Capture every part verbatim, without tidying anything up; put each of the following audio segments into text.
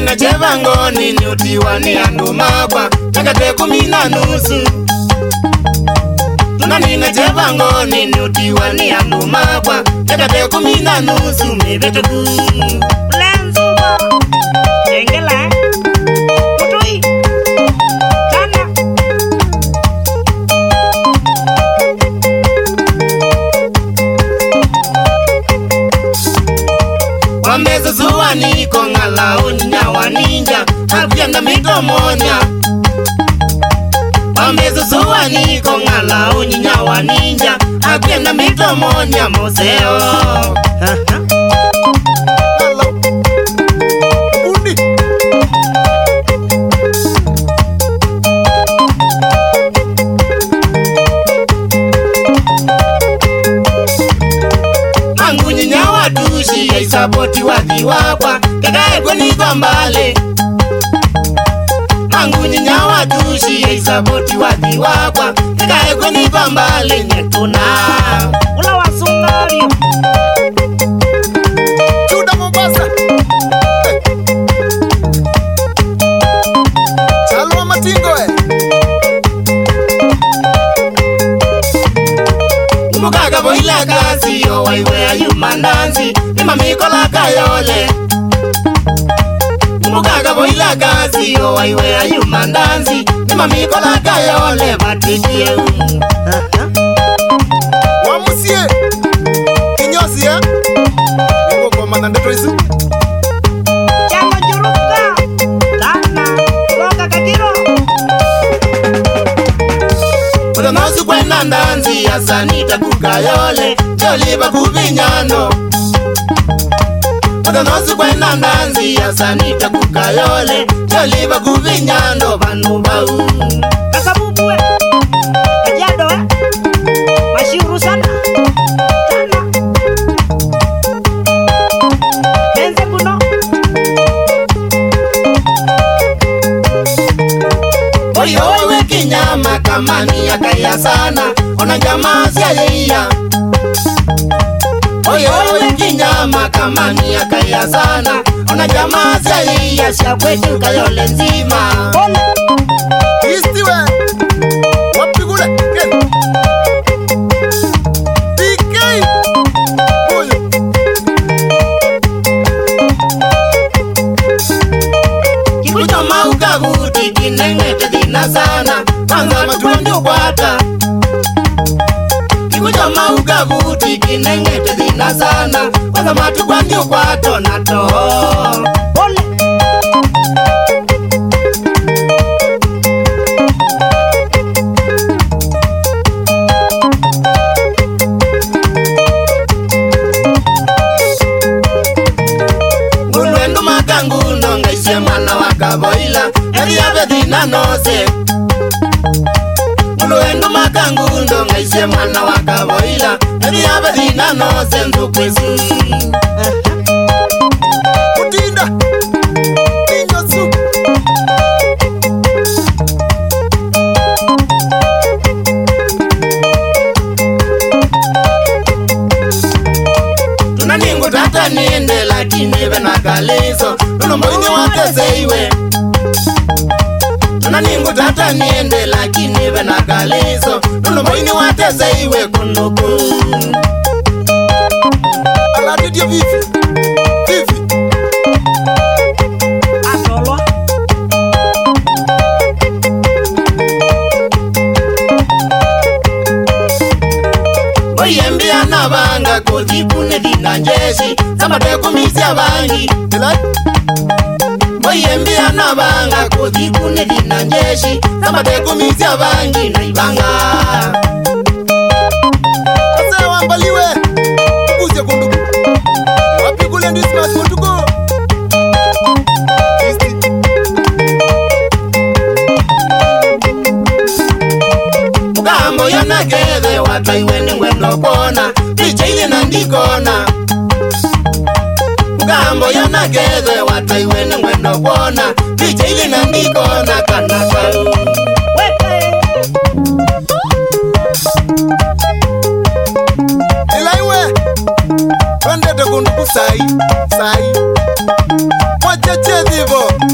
nina cheva ngoni ni utiwa ni andu magwa Takate kumi na nusu Tuna nina cheva ngoni ni utiwa ni andu magwa Takate kumi na nusu Mebete ku Ulanzuwa Jengela Utui Tana Wameza zuwa niko ngala unya wa ninja Alpia na mito monya Wameza zuwa niko ngala unya wa ninja Alpia na mito monya Moseo Hello Undi Mangu nyinya wa dushi ya isapoti wa diwakwa Kakae kweni kambale Mangu nyinya wa dushi ya isapoti wa diwakwa Kakae kweni kambale Nyetuna Ula wa sungario Chuda Mombasa hey. Chalwa Matingo eh Mugaga boila kazi yo waiwe ayumandanzi Nima mikola kayole Mugaga boila kazi yo waiwe ayumandanzi Nima mikola kayole Batidie Wamusie Kinyosi ya Niko kwa manandeto isu Chama juruka Tana Loka kakiro Muda nosu kwena ndanzi ya sanita kukayole Joliba kubinyano Muda nosu kwena ndanzi ya sanita kukayole Joliba kubinyano Banu bau Kasabubwe Kajado eh Mashiru sana Tana Enze kuno Oyo wewe kinyama kamani ya kaya sana Ona jamaa siya yeya Oyo wewe kinyama kamani ya kaya sana Ona jamaa siya yeya Siya kwetu kayole nzima Pole Istiwe Wapigule Ken D K Oyo Kikucho mauka guti Kinengete dina sana Kwanza matuandi ukwata Kikucho mauka guti Kinengete dina sana Kwanza matuandi ukwato nato Pole Ngulwendu makangundo Ngaise mwana wakaboila Eri yabe dina nose Ngulwendu makangundo Ngaise mwana wakaboila Eri yabe dina nose Nzukwesu Kutinda Kinyosu Tunaningu tata niende lakini vena kalizo Nulumboini wateseiwe Tunaningu tata niende lakini vena kalizo Nulumboini wateseiwe kunuku Aladidio vivi Vivi Atolwa Oyembia na banga Kujipune dina njeshi Samate kumisi ya bangi Oyembia na banga Kujipune dina njeshi Samate kumisi ya bangi Naibanga Ase wambaliwe Kuze kunduku Wapigule ndismas kunduku Mugambo ya nageze Wataiwene ngwendo kona Picha ili nandikona Mugambo ya nageze Wataiwene ngwendo kona Picha ili nandikona Kanaka Weke Ilaiwe Twende kunduku sai Sai Wacheche divo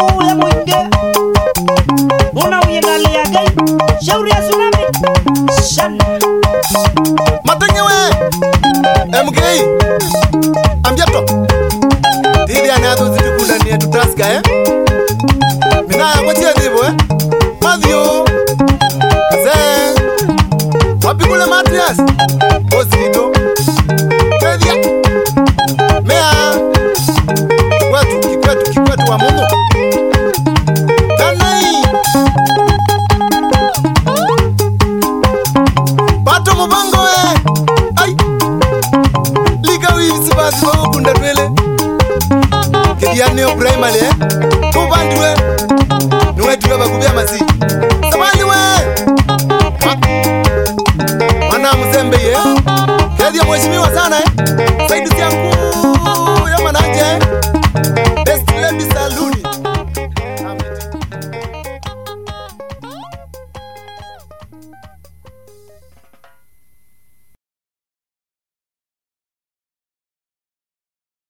ya mwingi una uyendali ya gai shauri ya tsunami shana Matenyewe M K Ambiato Didi anazo zitukunda ni yetu taska eh Minaya kwa chia divo eh Madhio Kaze Wapi kule Matias Osito Kedia Mea Kikwetu, kikwetu, kikwetu wa Mungu Tanai Pato mubango eh Ay Liga wisi basi kwa ukunda twele Kedia neo primary eh Kubandi we Nuwe tuwe bakubia masi Sabali we Mana mzembe ye Kedia mweshimiwa sana eh Saidi siyangu